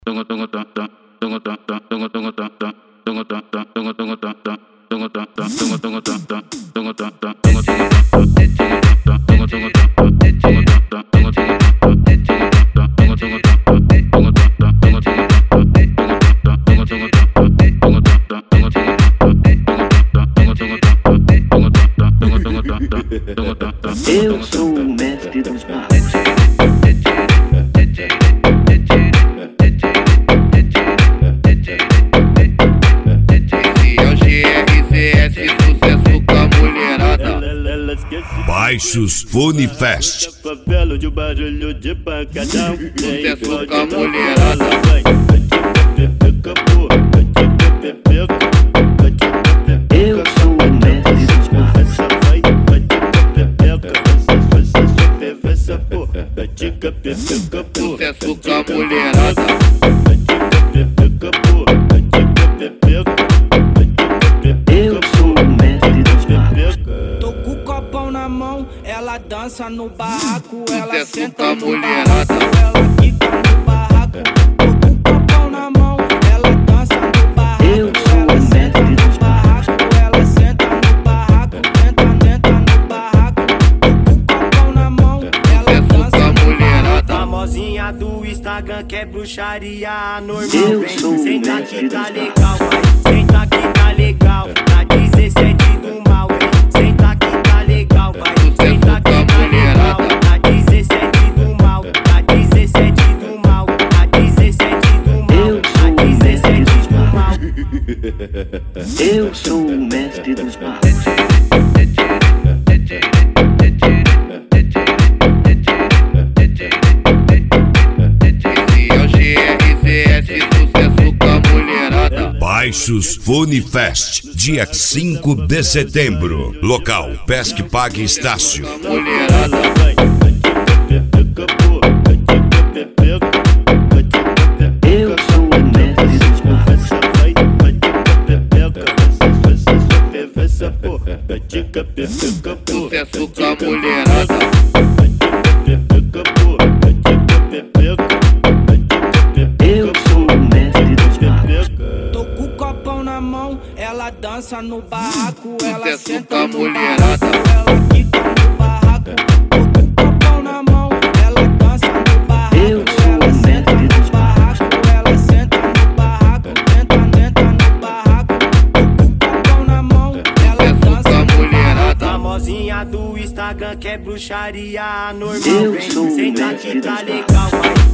Eu sou o mestre dos magos. Sucesso com a mulherada. Baixos Funifest. Sucesso com a mulherada. Eu sou o mestre dos magos. Sucesso com a mulherada. Eu sou o mestre dos magos. Tô com o copão na mão, ela dança no barraco, ela Sucesso senta com a no mulherada. barraco, ela quica no barraco. Tô com o copão na mão, ela dança no barraco, Eu sou ela o senta mestre no dos barraco, ela senta no barraco, tenta no barraco. Tô com o copão na mão, ela Sucesso com dança a no mulherada. famosinha do Instagram que é bruxaria normal. Eu Vem, sou o senta mestre que tá dos legal, vai. Senta que tá legal, na 17 do mal, vem. Senta que tá legal, vai. Senta que tá legal, na 17 do mal, na 17 do mal, na 17 do mal, na 17 do mal. Eu sou o mestre dos magos. Esse é o GRCS, sucesso com a mulherada. Baixos Funifest, dia 5 de setembro. Local, Pesque Pague Estácio. Mulherada. Eu sou o mestre dos magos. Sucesso com a mulherada. Eu sou o mestre dos magos. Tô com o copão na mão, ela dança no barraco, ela Sucesso com senta a no mulherada. barraco, ela quica no barraco. Tô com o copão na mão, ela dança no barraco, Eu sou ela o senta mestre no dos barraco, ela senta no barraco, tenta no barraco. Tô com o copão na mão, ela Sucesso com dança a no mulherada. famosinha do Instagram que é bruxaria normal. Eu Vem, sou o senta mestre que tá dos legal, vai.